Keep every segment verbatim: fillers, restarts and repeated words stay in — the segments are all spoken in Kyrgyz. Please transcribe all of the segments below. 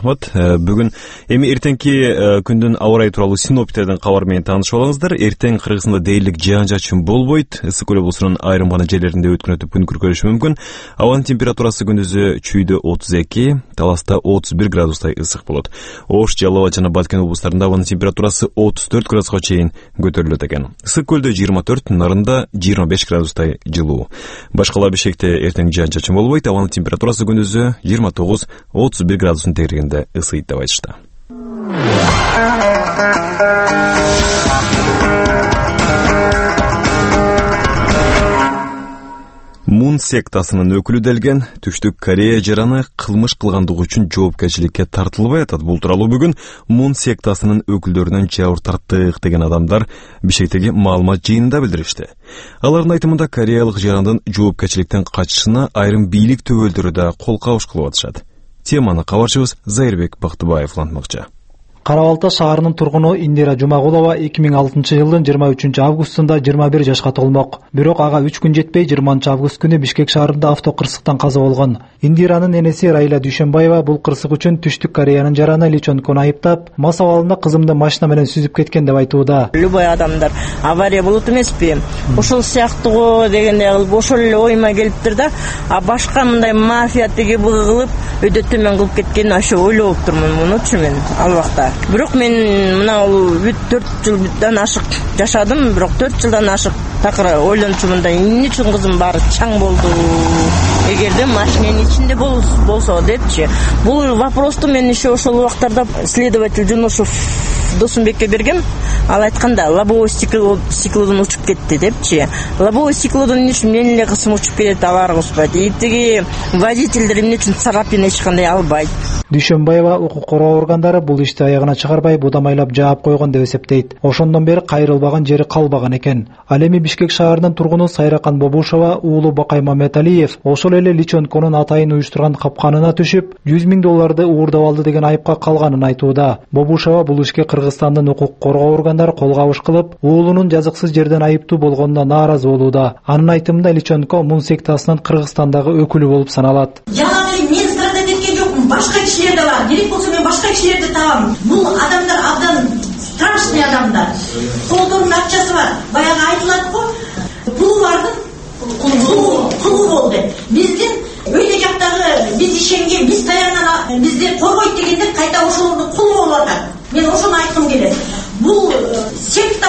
рахмат. Бүгүн эми эртеңки күндүн аба ырайы тууралуу синоптиктердин кабары менен таанышып алыңыздар. Эртең Кыргызстанда дээрлик жаан чачын болбойт. Ысык көл облусунун айрым гана жерлеринде өткөн өтүп күн күркөлүшү мүмкүн. Абанын температурасы күндүзү Чүйдө отуз эки, Таласта отуз бир градустай ысык болот. Ош, Жалал абад жана Баткен облустарында абанын температурасы отуз төрт градуска чейин көтөрүлөт экен. Ысык көлдө жыйырма төрт, Нарында жыйырма беш градустай жылуу. Башкала Бишкекте эртең жаан чачын болбойт. Абанын температурасы күндүзү жыйырма тогуз, отуз бир градустун тегерегинде ысыйт деп айтышты. Мун сектасынын өкүлү делген Түштүк Корея жараны кылмыш кылгандыгы үчүн жоопкерчиликке тартылбай атат. Бул тууралуу бүгүн Мун сектасынын өкүлдөрүнөн жабыр тарттык деген адамдар Бишкектеги маалымат жыйынында билдиришти. Алардын айтымында кореялык жарандын жоопкерчиликтен качышына айрым бийлик төбөлдөрү да кол кабыш кылып атышат. Теманы кабарчыбыз Зайырбек Бактыбаев улантмакчы. Кара Балта шаарынын тургуну Индира Жумагулова эки миң алтынчы жылдын жыйырма үчүнчү августунда жыйырма бир жашка толмок. Бирок ага үч күн жетпей жыйырманчы август күнү Бишкек шаарында автокырсыктан каза болгон. Индиранын энеси Райла Дүйшөнбаева бул кырсык үчүн Түштүк Кореянын жараны Ли Чонкону айыптап, мас абалында кызымды машина менен сүзүп кеткен деп айтууда. Любой адамдар авария болот эмеспи? Ошол сыяктуу дегендей кылып ошол эле оюма келиптир да, а башка мындай мафия тиги быгы кылып өйдө төмөн кылып кеткен ошо ойлоп турмун мунучу мен ал убакта. Бирок мен мына төрт жылдан ашык жашадым, бирок төрт жылдан ашык такыр ойлончумун да, эмне үчүн кызым баары чаң болду? Эгерде машинанын ичинде болсо депчи. Бул вопросту мен еще ошол убактарда следователь Жунушев Досумбекке бергем. Ал айтканда лобовой стеклодон учуп кетти депчи. Лобовой стеклодон эмне үчүн мен эле кысым учуп кетет, алар кыспайт. И тиги водительдер эмне үчүн царапина эч кандай албайт? Дүйшөнбаева укук коргоо органдары бул ишти аягына чыгарбай будамайлап жаап койгон деп эсептейт. Ошондон бери кайрылбаган жери калбаган экен. Ал эми Бишкек шаарынын тургуну Сайракан Бобушова уулу Бакай Маматалиев ошол эле Ли Чонконун атайын уюштурган капканына түшүп, жүз миң долларды уурдап алды деген айыпка калганын айтууда. Бобушова бул ишке Кыргызстандын укук коргоо органдары кол кабыш кылып, уулунун жазыксыз жерден айыптуу болгонуна нааразы болууда. Анын айтымында Ли Чонко Мун сектасынын Кыргызстандагы өкүлү болуп саналат. Башка кишилер да бар. Керек болсо мен башка кишилерди табам. Бул адамдар абдан страшный адамдар. Колдорунун акчасы бар. Баягы айтылат го, пулу бардын кулу болду. Биздин өйдө жактагы биз ишенген, биз таянган бизди коргойт дегендер кайта ошолордун кулу болуп атат. Мен ошону айткым келет. Бул секта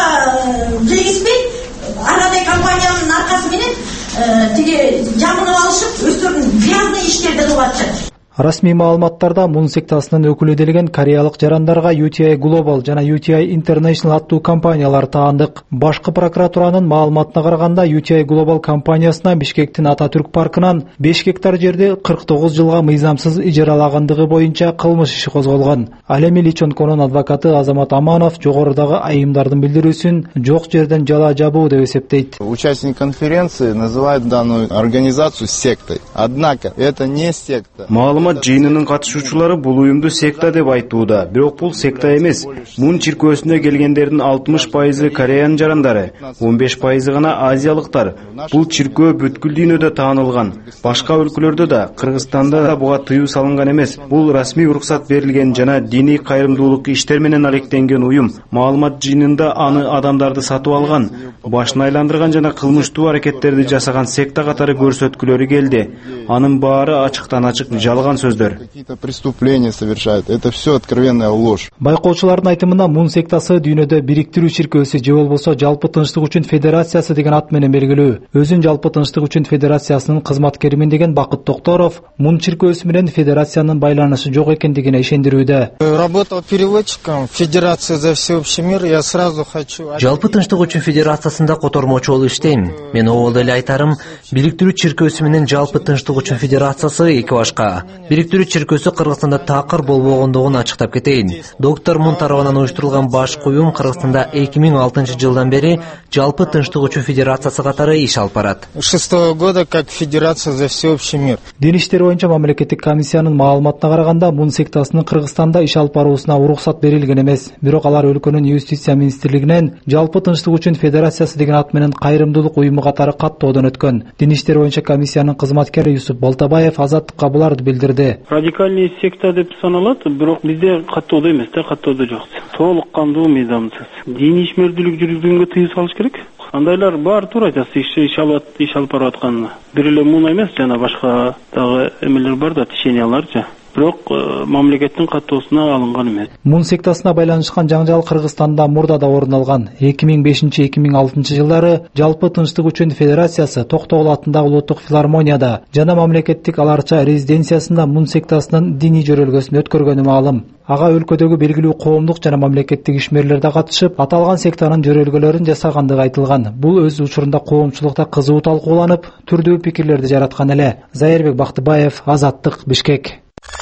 мунга киргизбей, арадай компаниянын аркасы менен тиги жамынып алышып, өздөрүнүн грязный иштерди кылып атышат. Расмий маалыматтарда Мун сектасынын өкүлү делген кореялык жарандарга ю ти ай Global жана ю ти ай International аттуу компаниялар таандык. Башкы прокуратуранын маалыматына караганда ю ти ай Global компаниясына Бишкектин Ататүрк паркынан беш гектар жерди кырк тогуз жылга мыйзамсыз ижаралагандыгы боюнча кылмыш иши козголгон. Ал эми Ли Чонконун адвокаты Азамат Аманов жогорудагы айымдардын билдирүүсүн жок жерден жала жабуу деп эсептейт. Участник конференции называет данную организацию сектой. Однако это не секта. Маалымат жыйынынын катышуучулары бул уюмду секта деп айтууда. Бирок бул секта эмес. Мун чиркөөсүнө келгендердин алтымыш пайызы кореянын жарандары, он беш пайызы гана азиялыктар. Бул чиркөө бүткүл дүйнөдө таанылган. Башка өлкөлөрдө да, Кыргызстанда да буга тыюу салынган эмес. Бул расмий уруксат берилген жана диний кайрымдуулук иштер менен алектенген уюм. Маалымат жыйынында аны адамдарды сатып алган, башын айландырган жана кылмыштуу аракеттерди жасаган секта катары көрсөткүлөрү келди. Анын баары ачыктан ачык жалган сөздөр. Какие-то преступления совершают. Это все откровенная ложь. Байкоочулардын айтымында Мун сектасы дүйнөдө бириктирүү чиркөөсү же болбосо жалпы тынчтык үчүн федерациясы деген ат менен белгилүү. Өзүн жалпы тынчтык үчүн федерациясынын кызматкеримин деген Бакыт Токторов Мун чиркөөсү менен федерациянын байланышы жок экендигине ишендирүүдө. Работал переводчиком Федерации за всеобщий мир. Я сразу хочу. Жалпы тынчтык үчүн федерациясында котормочу болуп иштейм. Мен обол эле айтарым, бириктирүү чиркөөсү менен жалпы тынчтык үчүн федерациясы эки башка. Бириктирүү чиркөөсү Кыргызстанда такыр болбогондугун ачыктап кетейин. Доктор Мун тарабынан уюштурулган башкы уюм Кыргызстанда эки миң алтынчы жылдан бери жалпы тынчтык үчүн федерациясы катары иш алып барат. шестого года как Федерация за всеобщий мир. Дин иштери боюнча мамлекеттик комиссиянын маалыматына караганда Мун сектасынын Кыргызстанда иш алып баруусуна уруксат берилген эмес. Бирок алар өлкөнүн юстиция министрлигинен жалпы тынчтык үчүн федерациясы деген ат менен кайрымдуулук уюму катары каттоодон өткөн. Дин иштери боюнча комиссиянын кызматкери Юсуп Болтабаев Азаттыкка буларды билдирди. билдирди. Радикальный секта деп саналат, бирок бизде каттоодо эмес да, каттоодо жок. Толук кандуу мыйзамсыз. Диний ишмердүүлүк жүргүзгөнгө тыюу салыш керек. Андайлар бар туура жас иш алып иш алып барып аткан. Бир эле муна эмес, жана башка дагы эмелер бар да, тишенияларчы. Бирок мамлекеттин каттоосуна алынган эмес. Мун сектасына байланышкан жаңжал Кыргызстанда мурда да орун алган. эки миң бешинчи — эки миң алтынчы жылдары Жалпы тынчтык үчүн федерациясы Токтогул атындагы улуттук филармонияда жана мамлекеттик аларча резиденциясында мун сектасынын диний жөрөлгөсүн өткөргөнү маалым. Ага өлкөдөгү белгилүү коомдук жана мамлекеттик ишмерлер да катышып, аталган сектанын жөрөлгөлөрүн жасагандыгы айтылган. Бул өз учурунда коомчулукта кызуу талкууланып, түрдүү пикирлерди жараткан эле. Зайырбек Бактыбаев, Азаттык, Бишкек.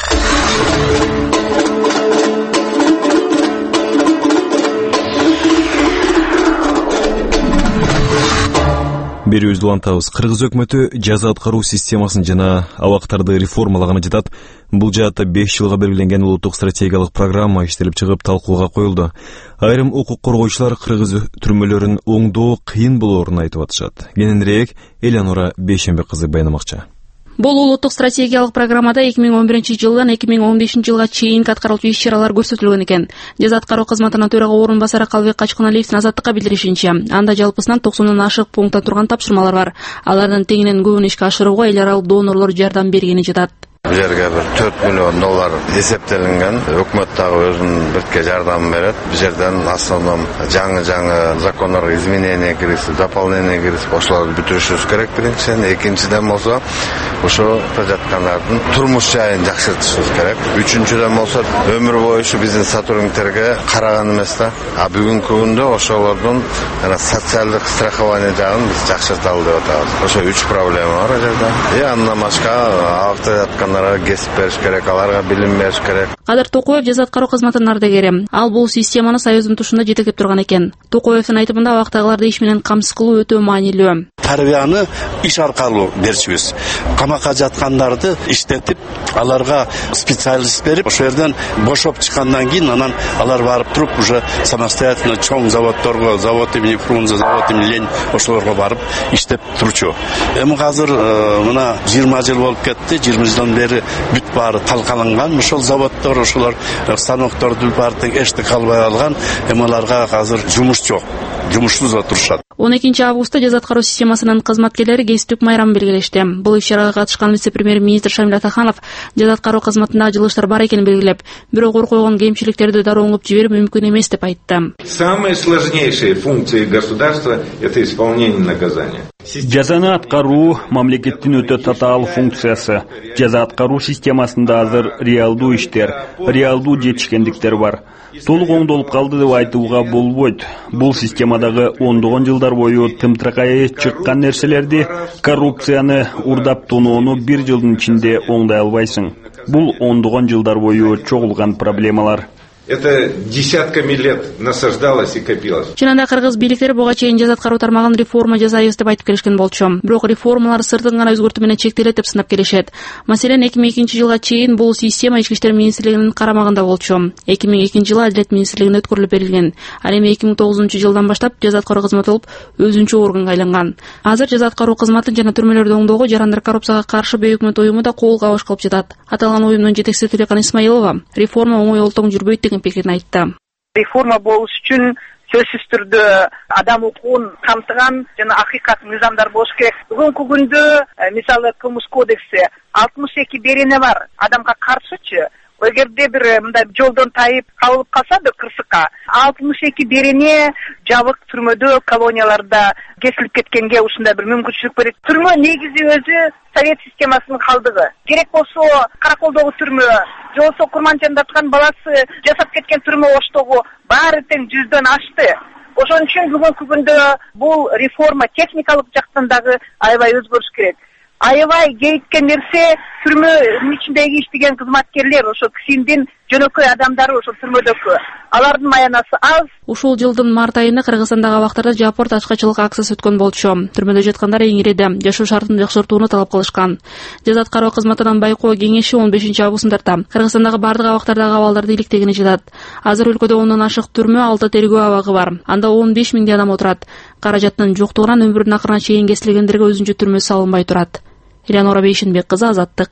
Берүүбүздү улантабыз. Кыргыз өкмөтү жаза аткаруу системасын жана абактарды реформалаганы жатат. Бул жаатта беш жылга белгиленген улуттук стратегиялык программа иштелип чыгып талкууга коюлду. Айрым укук коргоочулар кыргыз түрмөлөрүн оңдоо кыйын болоорун айтып атышат. Кененирээк Элеонора Бейшембек кызы баянамакчы. Бул улуттук стратегиялык программада эки миң он биринчи жылдан эки миң он бешинчи жылга чейинки аткарылчу иш-чаралар көрсөтүлгөн экен. Жаза аткаруу кызматынын төрага орун басары Калбек Качканалиевдин Азаттыкка билдиришинче, анда жалпысынан токсондон ашык пунктта турган тапшырмалар бар. Алардын теңинен көбүн ишке ашырууга эл аралык донорлор жардам бергени жатат. Бул жерге бир төрт миллион доллар эсептелинген. Өкмөт дагы өзүнүн бирке жардамын берет. Бул жерден основном жаңы-жаңы закондорго изменение киргизип, дополнение киргизип, ошолорду бүтүрүшүбүз керек биринчиден. Экинчиден болсо, ошо жаткандардын турмуш жайын жакшыртышыбыз керек. Үчүнчүдөн болсо, өмүр бою ушу биздин сотрудниктерге караган эмес да. А бүгүнкү күндө ошолордун социалдык страхование жагын биз жакшырталы деп атабыз. Ошо үч проблема бар жерде. И андан башка абакта жаткан кесип бериш керек, аларга билим бериш керек. Кадыр Токоев жаза аткаруу кызматынын ардагери. Ал бул системаны Союздун тушунда жетектеп турган экен. Токоевдин айтымында абактагыларды иш менен камсыз кылуу өтө маанилүү. Тарбияны иш аркылуу беришибиз. Камакка жаткандарды иштетип, аларга специалист берип, ошол жерден бошоп чыккандан кийин анан алар барып туруп уже самостоятельно чоң заводдорго, завод имени Фрунзе, завод имени Ленин ошолорго барып иштеп турчу. Эми азыр мына жыйырма жыл болуп кетти, жыйырма жылдан бери бүт баары талкаланган. Ошол заводдор, ошолор станокторду баары тең эчтек калбай алган. Эми аларга азыр жумуш жок. Жумушсуз отурушат. он экинчи августта жаза аткаруу системасынын кызматкерлери кесиптик майрам белгилешти. Бул иш-чарага катышкан вице-премьер-министр Шамил Атаханов жаза аткаруу кызматында жылыштар бар экенин белгилеп, бирок ор койгон кемчиликтерди дароо оңоп жиберип мүмкүн эмес деп айтты. Самые сложнейшие функции государства — это исполнение наказания. Жазаны аткаруу мамлекеттин өтө татаал функциясы. Жаза аткаруу системасында азыр реалдуу иштер, реалдуу жетишкендиктер бар. Толук оңдолуп калды деп айтууга болбойт. Бул системадагы ондогон жылдар бою тымтыркай чыккан нерселерди, коррупцияны, урдап тоноону бир жылдын ичинде оңдай албайсың. Бул ондогон жылдар бою чогулган проблемалар. Это десятками лет насаждалось и копилось. Чынында кыргыз бийликтери буга чейин жаза аткаруу тармагын реформа жасайбыз деп айтып келишкен болчу. Бирок реформалар сыртын гана өзгөртүү менен чектелет деп сынап келишет. Маселен, эки миң экинчи жылга чейин бул система Ички иштер министрлигинин карамагында болчу. эки миң экинчи жылы Адилет министрлигине өткөрүлүп берилген. Ал эми эки миң тогузунчу жылдан баштап жаза аткаруу кызматы болуп өзүнчө органга айланган. Азыр жаза аткаруу кызматын жана түрмөлөрдү оңдоого Жарандар коррупцияга каршы бейөкмөт уюму да кол кабыш кылып жатат. Аталган уюмдун жетекчиси Тилекан Исмаилова реформа оңой олтоң жүрбөйт деген пикирин айтты. Реформа болуш үчүн сөзсүз түрдө адам укугун камтыган жана акыйкат мыйзамдар болуш керек. Бүгүнкү күндө мисалы Кылмыш кодекси алтымыш эки берене бар адамга каршычы. Эгерде бир мындай жолдон тайып калып калса да кырсыкка алтымыш эки берене жабык түрмөдө, колонияларда кесилип кеткенге ушундай бир мүмкүнчүлүк берет. Түрмө негизи өзү совет системасынын калдыгы. Керек болсо Караколдогу түрмө, же болсо Курманчан жаткан баласы жасап кеткен түрмө Оштогу баары тең жүздөн ашты. Ошон үчүн бүгүнкү күндө бул реформа техникалык жактан дагы аябай өзгөрүш керек. Аябай кейиткен нерсе түрмөнүн ичиндеги иштеген кызматкерлер, ошо кисиндин жөнөкөй адамдары ошо түрмөдөгү. Алардын маянасы аз. Ушул жылдын март айында Кыргызстандагы абактарда жапыр ташкачылык акциясы өткөн болчу. Түрмөдө жаткандар эңиреде, жашоо шартын жакшыртууну талап кылышкан. Жаза аткаруу кызматынан байкоо кеңеши он бешинчи августунда Кыргызстандагы бардык абактардагы абалдарды иликтегени жатат. Азыр өлкөдө ондон ашык түрмө, алты тергөө абагы бар. Анда он беш миңдей адам отурат. Каражаттын жоктугунан өмүрүнүн акырына чейин кесилгендерге өзүнчө түрмө салынбай турат. Элеонора Бейшембек кызы, Азаттык.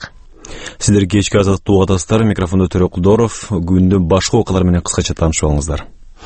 Сиздер кечки азаттык угатасыздар. Микрофондо Төрө Кулдоров. Күндүн башка окуялар менен кыскача таанышып алыңыздар.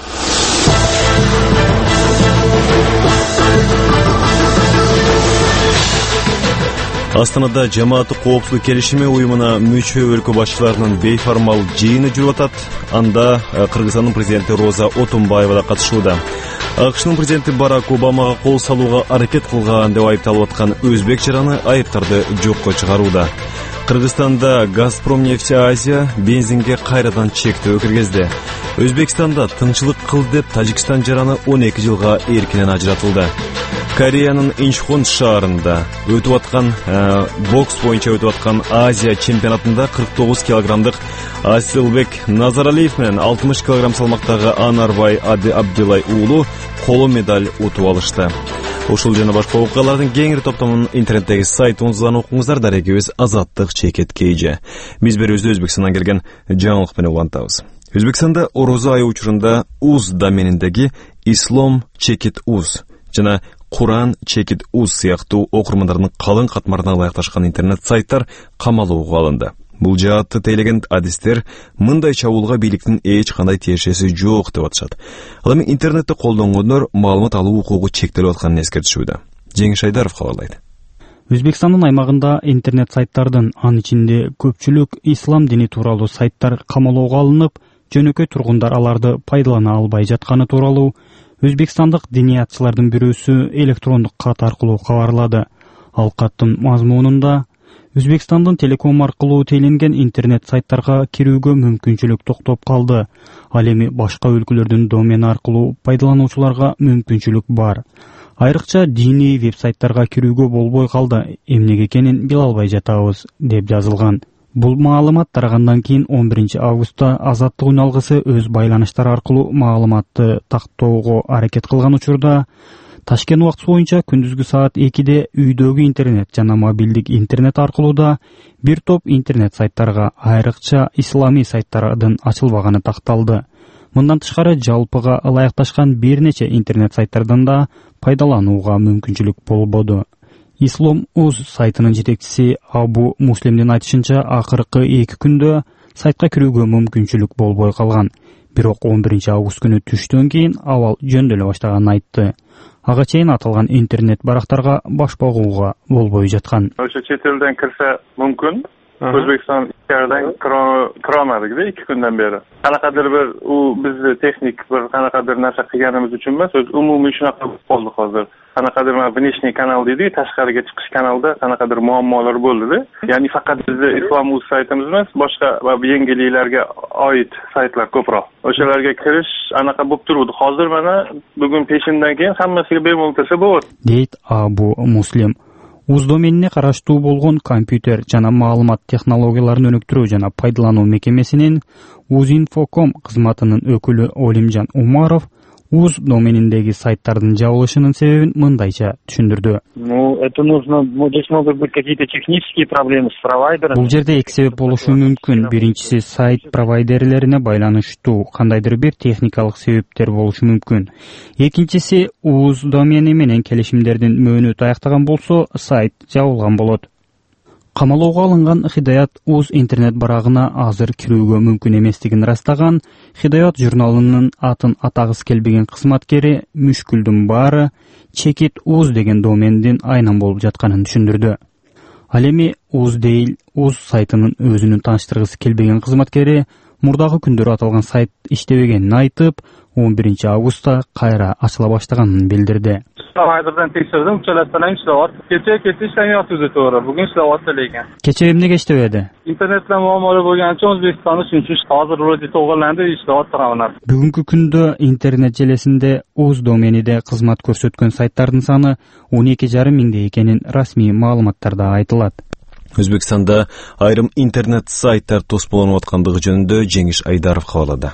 Астанада жамааттык коопсуздук келишими уюмуна мүчө өлкө башчыларынын бейформал жыйыны жүрүп атат. Анда Кыргызстандын президенти Роза Отунбаева да катышууда. АКШнын президенти Барак Обамага кол салууга аракет кылган деп айыпталып аткан өзбек жараны айыптарды жокко чыгарууда. Кыргызстанда Газпромнефть Азия бензинге кайрадан чектөө киргизди. Өзбекстанда тынчылык кыл деп Тажикстан жараны он эки жылга эркинен ажыратылды. Кореянын Инчхон шаарында өтүп аткан бокс боюнча өтүп аткан Азия чемпионатында кырк тогуз килограммдык Асылбек Назаралиев менен алтымыш килограмм салмактагы Анарбай Ади Абдилай уулу коло медаль утуп алышты. Ушул жана башка окуялардын кеңири топтомун интернеттеги сайтыбыздан окуңуздар. Дарегибиз Азаттык чекет кейже. Биз берүүбүздү Өзбекстандан келген жаңылык менен улантабыз. Өзбекстанда орозо айы учурунда уз домениндеги ислом чекит уз жана Куран чекит уз сыяктуу окурмандардын калың катмарына ылайыкташкан интернет сайттар камалууга алынды. Бул жаатты тейлеген адистер мындай чабуулга бийликтин эч кандай тиешеси жок деп атышат. Ал эми интернетти колдонгондор маалымат алуу укугу чектелип атканын эскертишүүдө. Жеңиш Айдаров кабарлайт. Өзбекстандын аймагында интернет сайттардын, анын ичинде көпчүлүк ислам дини тууралуу сайттар камалууга алынып, жөнөкөй тургундар аларды пайдалана албай жатканы тууралуу Өзбекстандык диниятчылардын бирөөсү электрондук кат аркылуу кабарлады. Ал каттын мазмунунда Өзбекстандын телеком аркылуу тейлинген интернет сайттарга кирүүгө мүмкүнчүлүк токтоп калды. Ал эми башка өлкөлөрдүн домени аркылуу пайдалануучуларга мүмкүнчүлүк бар. Айрыкча диний веб-сайттарга кирүүгө болбой калды. Эмнеге экенин биле албай жатабыз, деп жазылган. Бул маалымат тарагандан кийин он биринчи августта Азаттык үн алгысы өз байланыштары аркылуу маалыматты тактоого аракет кылган учурда Ташкент убактысы боюнча күндүзгү саат экиде үйдөгү интернет жана мобилдик интернет аркылуу да бир топ интернет сайттарга, айрыкча исламий сайттардын ачылбаганы такталды. Мындан тышкары жалпыга ылайыкташкан бир нече интернет сайттардан да пайдаланууга мүмкүнчүлүк болбоду. Ислом уз сайтынын жетекчиси Абу Муслимдин айтышынча, акыркы эки күндө сайтка кирүүгө мүмкүнчүлүк болбой калган. Бирок он биринчи август күнү түштөн кийин абал жөндөлө баштаганын айтты. Ага чейин аталган интернет барактарга баш багууга болбой жаткан. Ошо чет элден кирсе мүмкүн. Өзбекстан ичериден кырамадык да эки күндөн бери. Канакадыр бир у бизди техник бир канакадыр нерсе кылганыбыз үчүн эмес, өз умумий шунака болду азыр. Канакадыр внешний канал дейди, ташкарыга чыгыш каналда канакадыр муаммолор болду да. Яни факат бизде ислам уз сайтыбыз эмес, башка жеңгелейлерге айт сайтлар көпрок. Ошолорго кириш анака болуп турду. Азыр мана бүгүн пешинден кийин хаммасыга бемол кирсе болот, дейт Абу Муслим. Уз доменине караштуу болгон компьютер жана маалымат технологияларын өнүктүрүү жана пайдалануу мекемесинин Узинфоком кызматынын өкүлү Олимжан Умаров уз домениндеги сайттардын жабылышынын себебин мындайча түшүндүрдү. Ну, это нужно, здесь могут быть какие-то технические проблемы с провайдером. Бул жерде эки себеп болушу мүмкүн. Биринчиси сайт провайдерлерине байланыштуу кандайдыр бир техникалык себептер болушу мүмкүн. Экинчиси уз домени менен келишимдердин мөөнөтү аяктаган болсо, сайт жабылган болот. Камалууга алынган Хидаят уз интернет барагына азыр кирүүгө мүмкүн эместигин ырастаган. Хидаят журналынын атын атагысы келбеген кызматкери мүшкүлдүн баары чекит уз деген домендин айнан болуп жатканын түшүндүрдү. Ал эми уз дейил уз сайтынын өзүнүн тааныштыргысы келбеген кызматкери мурдагы күндөрү аталган сайт иштебегенин айтып, он биринчи августта кайра ачыла баштаганын билдирди. Провайдерден текшердим, учалаттан иштеп. Кече кече иштемей өзү туура. Бүгүн иштеп экен. Кече эмнеге иштебеди? Интернет менен муаммалар болгон үчүн Өзбекстан үчүн азыр вроде тоголанды иштеп тургандар. Бүгүнкү күндө интернет желесинде уз домениде кызмат көрсөткөн сайттардын саны он эки жарым миңде экенин расмий маалыматтарда айтылат. Өзбекстанда айрым интернет сайттар тосполонуп аткандыгы жөнүндө Жеңиш Айдаров кабарлады.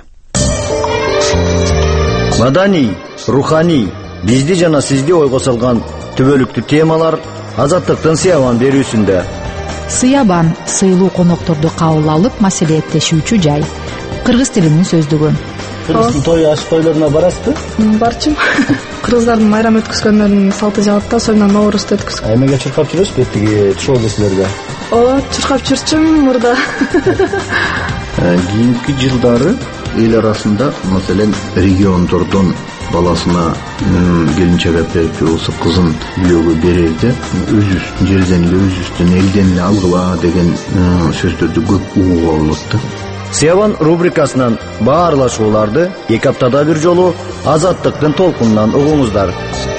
Маданий, руханий, бизди жана сизди ойго салган түбөлүктүү темалар Азаттыктын Сыябан берүүсүндө. Сыябан сыйлуу конокторду кабыл алып маселеттешүүчү жай. Кыргыз тилинин сөздүгү. Кыргыздын той аш тойлоруна барасызбы? Барчы. Кыргыздардын майрам өткөзгөндөрүнүн салты жагат да, особенно Ноорузду өткөзөт. Эмеге чуркап жүрөсүз беттиги шоу кесилерге? ооба чуркап жүрчүм мурда. Кийинки жылдары эл арасында маселен региондордон баласына келинчек әперип болсо кызын күйөөгө берерде өзүбүздүн жерден эле өзүбүздүн элден эле алгыла деген сөздөрдү көп угууга болот да. Сиябан рубрикасынан баарлашууларды эки аптада бир жолу Азаттыктын толкунунан угуңуздар.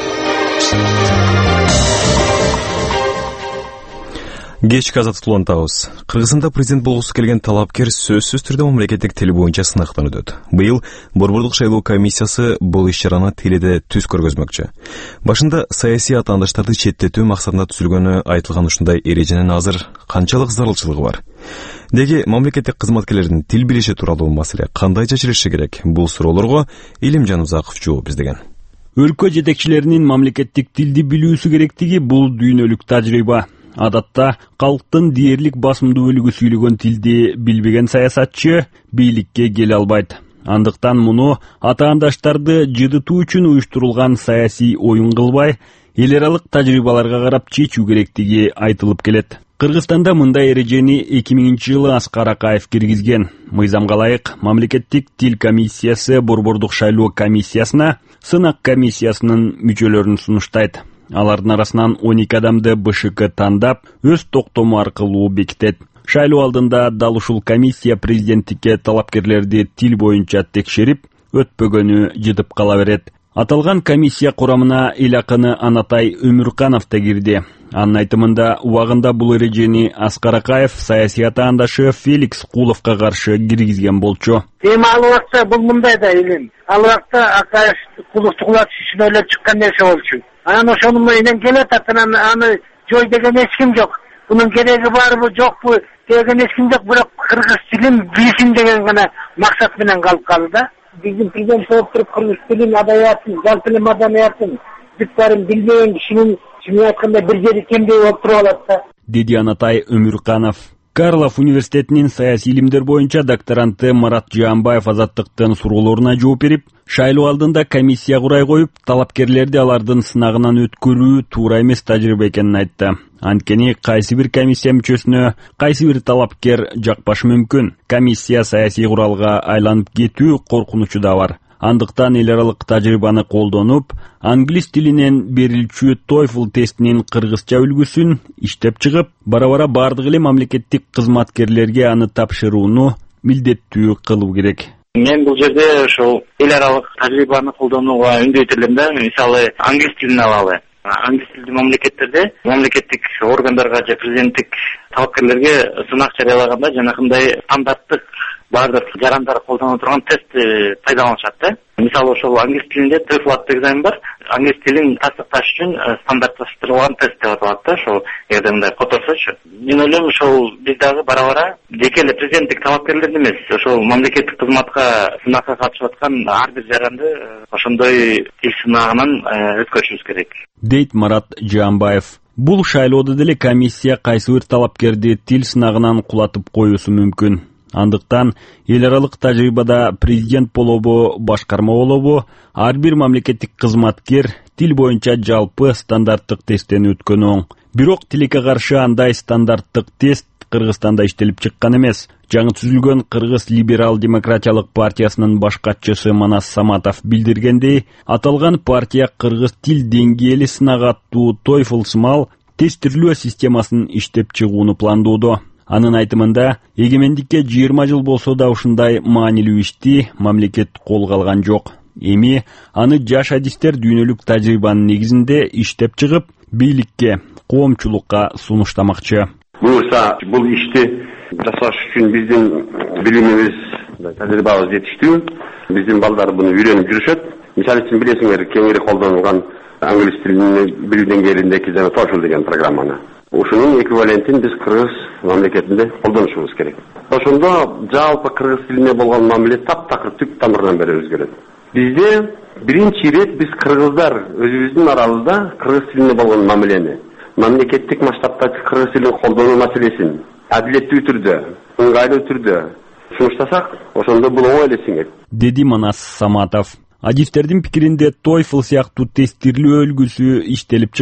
Кечки азаттык улантабыз. Кыргызстанда президент болгусу келген талапкер сөзсүз түрдө мамлекеттик тил боюнча сынактан өтөт. Быйыл Борбордук шайлоо комиссиясы бул иш-чараны теледе түз көргөзмөкчү. Башында саясий атаандаштарды четтетүү максатында түзүлгөнү айтылган ушундай эреженин азыр канчалык зарылчылыгы бар? Деги мамлекеттик кызматкерлердин тил билиши тууралуу маселе кандай чечилиши керек? Бул суроолорго Илимжан Узаков жооп издеген. Өлкө жетекчилеринин мамлекеттик тилди билүүсү керектиги бул дүйнөлүк тажрыйба. Адатта калктын дээрлик басымдуу бөлүгү сүйлөгөн тилди билбеген саясатчы бийликке келе албайт. Андыктан муну атаандаштарды жыдытуу үчүн уюштурулган саясий оюн кылбай, эл аралык тажрыйбаларга карап чечүү керектиги айтылып келет. Кыргызстанда мындай эрежени эки миңинчи жылы Аскар Акаев киргизген. Мыйзамга ылайык мамлекеттик тил комиссиясы Борбордук шайлоо комиссиясына сынак комиссиясынын мүчөлөрүн сунуштайт. Алардын арасынан он эки адамды БШК тандап, өз токтому аркылуу бекитет. Шайлоо алдында дал ушул комиссия президенттикке талапкерлерди тил боюнча текшерип, өтпөгөнү жытып кала берет. Аталган комиссия курамына эл акыны Анатай Өмүрканов да кирди. Анын айтымында убагында бул эрежени Аскар Акаев саясий атаандашы Феликс Куловго каршы киргизген болчу. Эми ал убакта бул мындай да элем. Ал убакта Акаев Куловду кулатыш үчүн ойлоп чыккан нерсе болчу. Анан ошонун менен келет, анан аны жой деген эч ким жок. Бунун кереги барбы, жокпу деген эч ким жок, бирок кыргыз тилин билсин деген гана максат менен калып калды да. Биздин президент болуп туруп кыргыз тилин, адабиятын, жалпы эле маданиятын бүт баарын билбеген кишинин чын айтканда бир жери кемдей болуп туруп алат да. Деди Анатай Өмүрканов. Карлов университетинин саясий илимдер боюнча докторанты Марат Жаанбаев Азаттыктын суроолоруна жооп берип, шайлоо алдында комиссия курай коюп, талапкерлерди алардын сынагынан өткөрүү туура эмес тажрыйба экенин айтты. Анткени кайсы бир комиссия мүчөсүнө кайсы бир талапкер жакпашы мүмкүн. Комиссия саясий куралга айланып кетүү коркунучу да бар. Андыктан эл аралык тажрыйбаны колдонуп, англис тилинен берилчү TOEFL тестинин кыргызча үлгүсүн иштеп чыгып, бара-бара бардык эле мамлекеттик кызматкерлерге аны тапшырууну милдеттүү кылуу керек. Мен бул жерде ошол эл аралык тажрыйбаны колдонууга үндөйт элем да. Мисалы, англис тилин алалы. Англис тилди мамлекеттерде мамлекеттик органдарга же президенттик талапкерлерге сынак жарыялаганда жанакындай стандарттык бардык жарандар колдоно турган тестти пайдаланышат да. Мисалы, ошол англис тилинде TOEFL аттуу экзамен бар. Англис тилин тастыкташ үчүн стандартташтырылган тест деп аталат да. Ошол эгерде мындай которсочу. Мен ойлойм, ошол биз дагы бара-бара жеке эле президенттик талапкерлерди эмес, ошол мамлекеттик кызматка сынакка катышып аткан ар бир жаранды ошондой тил сынагынан өткөрүшүбүз керек. Дейт Марат Жаанбаев. Бул шайлоодо деле комиссия кайсы бир талапкерди тил сынагынан кулатып коюусу мүмкүн. Андыктан эл аралык тажрыйбада президент болобу, башкарма болобу, ар бир мамлекеттик кызматкер тил боюнча жалпы стандарттык тесттен өткөнү оң. Бирок тилекке каршы андай стандарттык тест Кыргызстанда иштелип чыккан эмес. Жаңы түзүлгөн Кыргыз либерал-демократиялык партиясынын баш катчысы Манас Саматов билдиргендей, аталган партия кыргыз тил деңгээли сынак аттуу TOEFL сымал тестирлөө системасын иштеп чыгууну пландоодо. Анын айтымында, эгемендикке жыйырма жыл болсо да ушундай маанилүү ишти мамлекет колго алган жок. Эми аны жаш адистер дүйнөлүк тажрыйбанын негизинде иштеп чыгып, бийликке, коомчулукка сунуштамакчы. Буюрса, бул ишти жасаш үчүн биздин билимибиз, тажрыйбабыз жетиштүү. Биздин балдар буну үйрөнүп жүрүшөт. Мисалы үчүн билесиңер, кеңири колдонулган англис тилин билүү деңгээлиндеги жана TOEFL деген программаны. Ушунун эквивалентин биз кыргыз мамлекетинде колдонушубуз керек. Ошондо жалпы кыргыз тилине болгон мамиле таптакыр түп тамырынан бери өзгөрөт. Бизде биринчи ирет биз кыргыздар өзүбүздүн арабызда кыргыз тилине болгон мамилени, мамлекеттик масштабта кыргыз тилин колдонуу маселесин адилеттүү түрдө, ыңгайлуу түрдө сунуштасак, ошондо бул оңой эле сиңет. Деди Манас Саматов. Адистердин пикиринде TOEFL сыяктуу тестирлөө үлгүсү иштелип чыгып,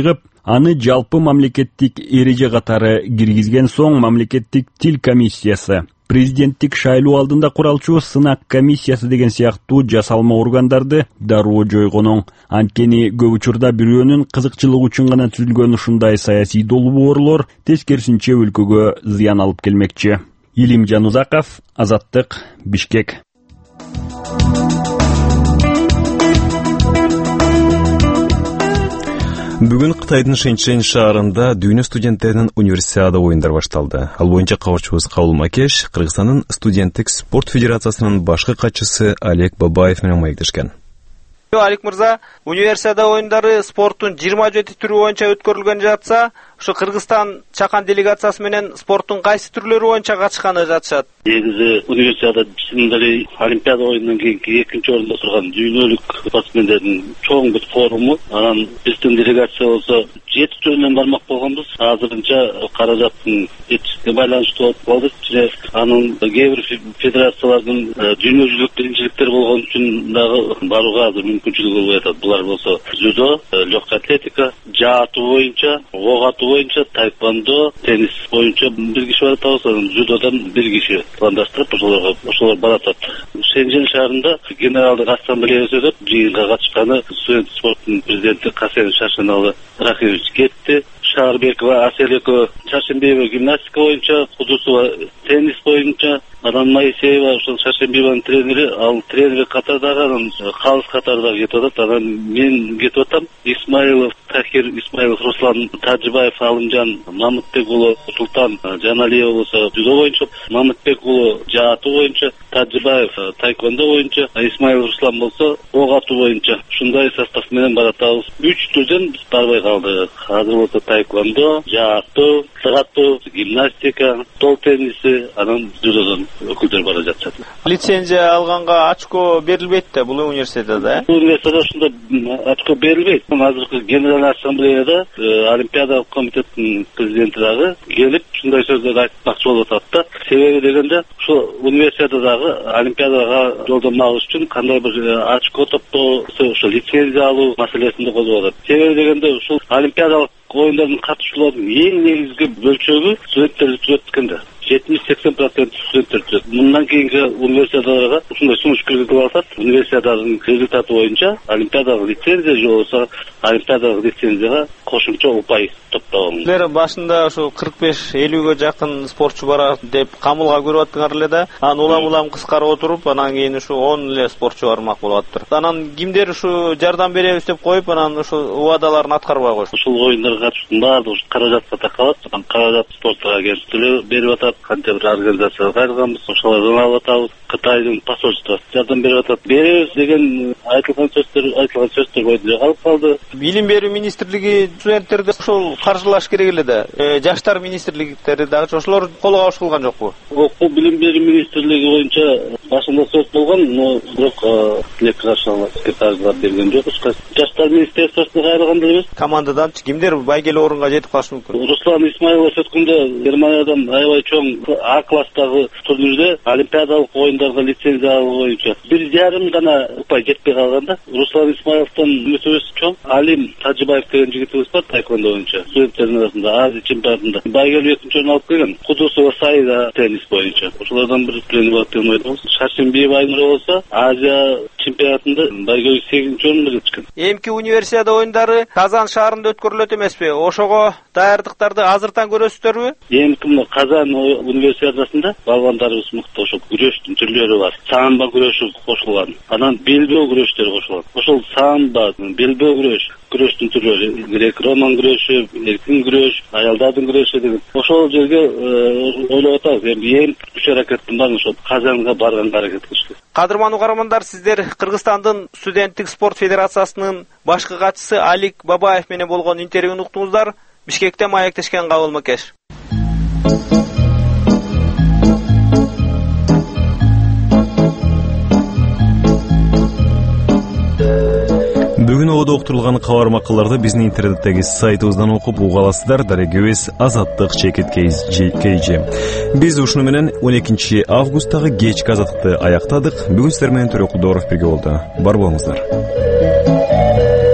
Аны жалпы мамлекеттик эреже катары киргизген соң мамлекеттик тил комиссиясы, президенттик шайлоо алдында куралчу сынак комиссиясы деген сыяктуу жасалма органдарды дароо жойгонуң. Анткени көп учурда бирөөнүн кызыкчылыгы үчүн гана түзүлгөн ушундай саясий долбоорлор тескерисинче өлкөгө зыян алып келмекчи. Илимжан Узаков, Азаттык, Бишкек. Бүгүн Кытайдын Шэньчжэнь шаарында дүйнө студенттеринин универсиада оюндары башталды. Ал боюнча кабарчыбыз Кабыл Макеш Кыргызстандын студенттик спорт федерациясынын башкы катчысы Олег Бабаев менен маектешкен. Алик мырза, универсиада оюндары спорттун жыйырма жети түрү боюнча өткөрүлгөн жатса, ушу Кыргызстан чакан делегациясы менен спорттун кайсы түрлөрү боюнча катышканы жатышат? Негизи универсиада чынында эле Олимпиада оюнунан кийинки экинчи орунда турган дүйнөлүк спортсмендердин чоң бир форуму. Анан биздин делегация болсо жети жөнүнөн бармак болгонбуз. Азырынча каражаттын жетишсизлигине байланыштуу болуп калды. Анын кээ бир федерациялардын дүйнөлүк биринчиликтери болгон үчүн дагы барууга азыр мүмкүнчүлүк болбой атат. Булар болсо дзюдо, легкая атлетика, жаатуу боюнча, ок атуу боюнча, тайквондо, теннис боюнча бир киши барат болсо, дзюдодан бир киши пландаштырып ошолорго ошолор баратат. Шэньчжэнь шаарында генералдык ассамблеясы өтөт. Жыйынга катышканы студент спорттун президенти Касен Шашеналы Рахимович кетти. Шаарбекова Аселекова Шаршембиева гимнастика боюнча, Кудусова теннис боюнча, анан Моисеева ошол Шаршембиеванын тренери, ал тренер катардагы, анан калыс катардагы кетип атат. Анан мен кетип атам. Исмаилов Тахир, Исмаилов Руслан, Тажибаев Алымжан, Мамытбек уулу Султан Жаналиева болсо дзюдо боюнча, Мамытбек уулу жаатуу боюнча, Тажибаев тайквондо боюнча, Исмаилов Руслан болсо ок атуу боюнча. Ушундай состав менен баратабыз. Үч түрдөн барбай калды. Азыр болсо тайквондо, жаатуу, сыгаттуу, гимнастика, стол тенниси, анан дзюдодон өкүлдөр бара жатышат. Лицензия алганга очко берилбейт да бул университетте? Университетте ошондо очко берилбейт. Азыркы генералдык ассамблеяда Олимпиадалык комитеттин президенти дагы келип ушундай сөздөрдү айтмакчы болуп атат да. Себеби дегенде ушул университетдагы Олимпиадага жолдомо алыш үчүн кандай бир очко топтоо, ошо лицензия алуу маселесинде козгоп атат. Себеби дегенде ушул Олимпиадалык оюндардын катышууларынын эң негизги бөлчөгү студенттерди түзөт экен да. жетимиш сексен процент студенттер түзөт. Мындан кийинки универсиадаларга ушундай сунуш киргизип атат. Универсиаданын результаты боюнча олимпиадалык лицензия же болбосо олимпиадалык лицензияга кошумча упай топтогон. Силер башында ушу кырк беш элүүгө жакын спортчу бар деп камылга көрүп аттыңар эле да. Анан улам-улам кыскарып отуруп, анан кийин ушу он эле спортчу бармак болуп аттыр. Анан кимдер ушу жардам беребиз деп коюп, анан ушу убадаларын аткарбай койду. Ушул оюндарга катышкан баардыгы каражатка такалат. Анан каражат спорттук агенттиги берип атат. Канча бир организацияга кайрылганбыз, ошолордон алып атабыз. Кытайдын посольствосу жардам берип атат. Беребиз деген айтылган сөздөр, айтылган сөздөр бойдон калып калды. Билим берүү министрлиги студенттерди ошол каржылаш керек эле да. Жаштар министрликтери дагы ошолор колго кабыш кылган жокпу? Окуу билим берүү министрлиги боюнча башында сөз болгон, но бирок тилек каршылап каржылап берген жокпуз. Жаштар министрлигине кайрылган элебиз. Командадан кимдер байгеле орунга жетип калышы мүмкүн? Руслан Исмаилов өткөндө Германиядан аябай чоң А класстагы турнирде олимпиадалык оюндарга лицензия алуу боюнча бир жарым гана упай жетпей калганда, Руслан Исмаиловдон үмүтүбүз чоң. Алим Тажибаев деген жигитибиз бар тайквондо боюнча. Студенттердин арасында Азия чемпионатында байгеле экинчи орун алып келген. Кудусова Саида теннис боюнча. Ошолордон бир тренер болуп келмейдибиз. Шаршембиева Айнура болсо Азия чемпионатында байгеле сегизинчи орунду жетишкен. Эмки универсиада оюндары Казан шаарында өткөрүлөт эмеспи? Ошого даярдыктарды азыртан көрөсүздөрбү? Эмки Казан универсиадасында балбандарыбыз мыкты, ошол күрөштүн түрлөрү бар. Самбо күрөшү кошулган, анан белбөө күрөштөрү кошулган. Ошол самбо, белбөө күрөш, күрөштүн түрлөрү, грек-роман күрөшү, эркин күрөш, аялдардын күрөшү деген. Ошол жерге ойлоп атабыз. Эми эң күч аракеттин баарын ошол Казанга барганга аракет кылышты. Кадырман угармандар, сиздер Кыргызстандын студенттик спорт федерациясынын башкы катчысы Алик Бабаев менен болгон интервьюну уктуңуздар. Бишкектен маектешкен Кабыл Макеш. Бүгүн ободо уктурулган кабар макалларды биздин интернеттеги сайтыбыздан окуп уга аласыздар. Дарегебиз Азаттык чекит кейжи. Биз ушуну менен он экинчи августтагы кечки азаттыкты аяктадык. Бүгүн сиздер менен Төрөкулдоров бирге болду. Бар болуңуздар.